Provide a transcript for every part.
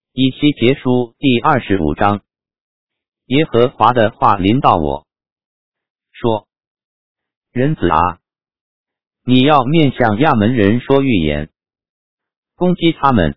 以西结书第25章。耶和华的话临到我，说：人子啊，你要面向亚门人说预言，攻击他们。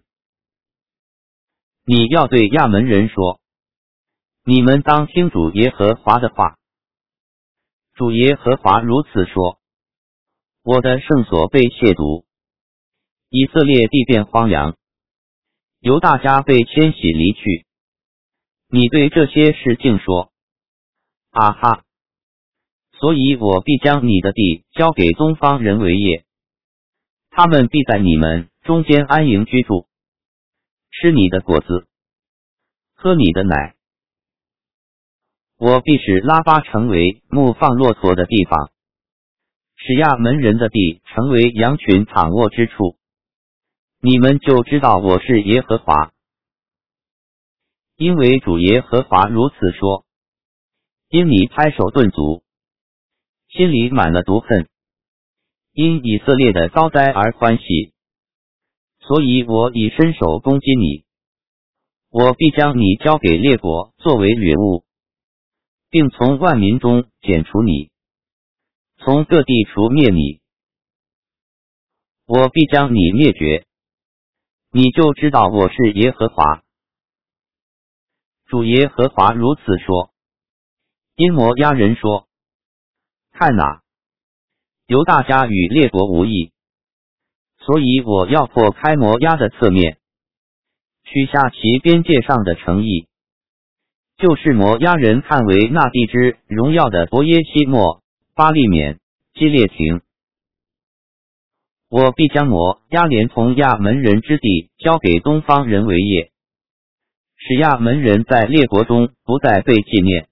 你要对亚门人说：你们当听主耶和华的话。主耶和华如此说：我的圣所被亵渎，以色列地变荒凉，犹大家被迁徙离去。你对这些事竟说：啊哈！所以我必将你的地交给东方人为业，他们必在你们中间安营居住，吃你的果子，喝你的奶。我必使拉巴成为牧放骆驼的地方，使亚门人的地成为羊群躺卧之处。你们就知道我是耶和华。因为主耶和华如此说：因你拍手顿足，心里满了毒恨，因以色列的遭灾而欢喜，所以我已伸手攻击你。我必将你交给列国作为掠物，并从万民中剪除你，从各地除灭你。我必将你灭绝，你就知道我是耶和华。主耶和华如此说：因摩押人说，看哪，犹大家与列国无异，所以我要破开摩押的侧面，取下其边界上的城邑，就是摩押人看为那地之荣耀的伯耶西莫、巴利缅、基列亭。我必将摩押连同亚门人之地交给东方人为业，使亚门人在列国中不再被纪念。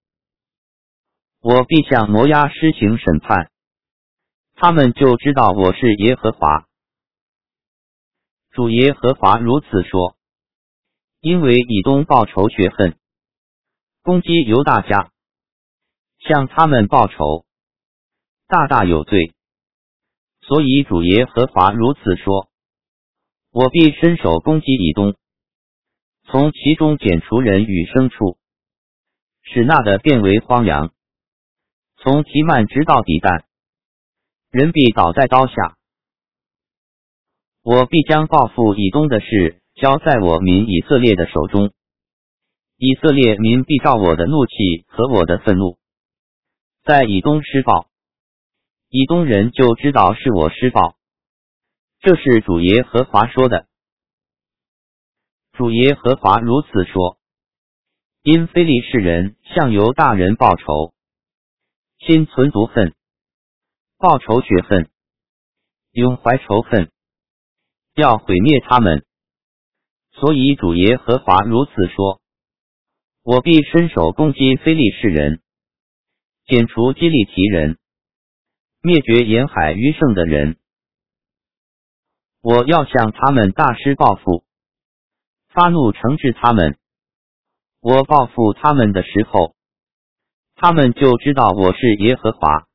我必向摩押施行审判，他们就知道我是耶和华。主耶和华如此说：因为以东报仇雪恨，攻击犹大家，向他们报仇，大大有罪。所以主耶和华如此说：我必伸手攻击以东，从其中剪除人与牲畜，使那的变为荒凉，从提曼直到底但，人必倒在刀下。我必将报复以东的事交在我民以色列的手中，以色列民必照我的怒气和我的愤怒，在以东施报，以东人就知道是我施报。这是主耶和华说的。主耶和华如此说：因非利士人向犹大人报仇，心存毒恨，报仇雪恨，永怀仇恨，要毁灭他们。所以主耶和华如此说：我必伸手攻击非利士人，剪除基利提人，灭绝沿海余剩的人。我要向他们大施报复，发怒惩治他们。我报复他们的时候，他们就知道我是耶和华。